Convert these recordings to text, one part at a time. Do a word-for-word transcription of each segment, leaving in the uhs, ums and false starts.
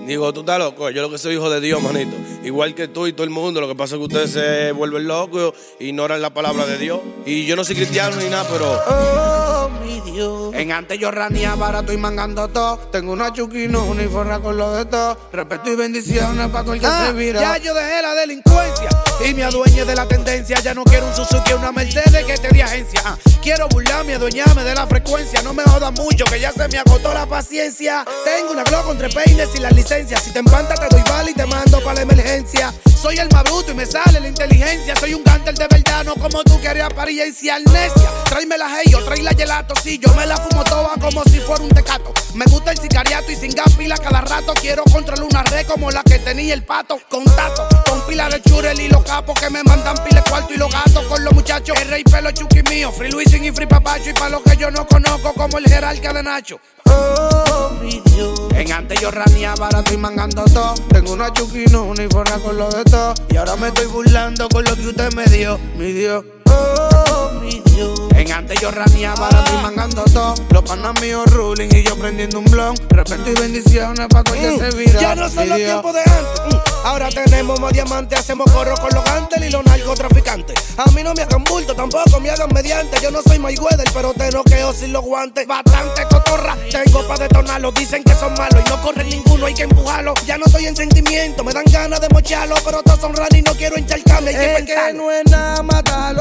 Digo, tú estás loco. Yo lo que soy hijo de Dios, manito. Igual que tú y todo el mundo. Lo que pasa es que ustedes se vuelven locos, ignoran la palabra de Dios. Y yo no soy cristiano ni nada, pero... Oh, mi Dios. En antes yo raneaba, ahora estoy mangando todo. Tengo una chuquino, una y forra con lo de todo. Respeto y bendiciones para todo el que ah, se vira. Ya yo dejé la delincuencia y me adueñé de la tendencia. Ya no quiero un Suzuki, una Mercedes que esté de agencia. Ah, quiero burlarme, adueñarme de la frecuencia. No me jodas mucho, que ya se me agotó la paciencia. Tengo una Glock con tres peines y la licencia. Si te empanta te doy bala y te mando para la emergencia. Soy el más bruto y me sale la inteligencia. Soy un gánster de verdad, no como tú que eres apariencia. Amnesia, tráeme la Heyo, trae la gelato. Si yo me la fumo toda como si fuera un tecato. Me gusta el sicariato y sin gas pila cada rato. Quiero controlar una red como la que tenía el pato. Contacto con pila de churel y los capos que me mandan pile cuarto y los gatos con los muchachos. El rey pelo chuki mío, Free Luisin y Free Papacho. Y pa' los que yo no conozco como el jerarca de Nacho. Oh, mi Dios. En antes yo raneaba, ahora estoy mangando todo. Tengo una chuquino, una y forra con lo de todo. Y ahora me estoy burlando con lo que usted me dio, mi Dios. Oh, mi Dios. En antes yo raneaba, ahora estoy mangando todo. Los panas míos ruling y yo prendiendo un blon. Respeto y bendiciones pa' que mm, se vira. Ya no son los tiempos de antes. Mm, ahora tenemos más diamantes, hacemos corro con los gantes y los narcotraficantes. A mí no me hagan bulto, tampoco me hagan mediante. Yo no soy Mayweather, pero te noqueo sin los guantes. Bastante cotorra, tengo pa' detonarlo. Dicen que son malos y no corren ninguno, hay que empujarlo. Ya no estoy en sentimiento, me dan ganas de mocharlo. Pero todos son raros y no quiero encharcarme, hay que es pensarlo. que no es nada matarlo,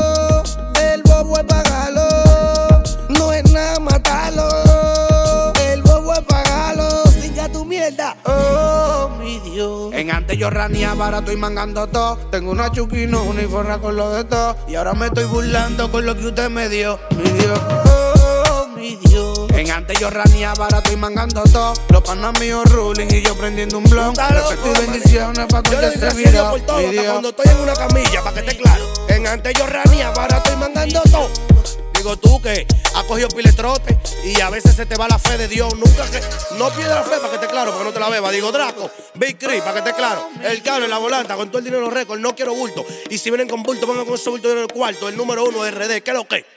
el bobo es pagarlo. No es nada matarlo, el bobo es pagarlo. Singa tu mierda. Oh, mi Dios. En antes yo raneaba, ahora estoy mangando todo. Tengo una chuquino, una y forra con lo de todo. Y ahora me estoy burlando con lo que usted me dio, mi Dios. Oh, mi Dios. En antes yo raneaba, ahora estoy mangando todo. Los panas míos ruling y yo prendiendo un blon. Respeto y bendiciones pa' Yo le que doy se gracias a Dios vira, por todo, mi hasta Dios. cuando estoy en una camilla, pa' que esté claro. En antes yo raneaba, ahora estoy mangando todo. Digo tú que has cogido piletrote y a veces se te va la fe de Dios. Nunca que no pierdas la fe para que esté claro, porque no te la beba. Digo Draco, Big Chris, para que esté claro. El cable, la volanta, con todo el dinero récord, no quiero bulto. Y si vienen con bulto, vengan con ese bulto en el cuarto. El número uno R D, ¿qué es lo que?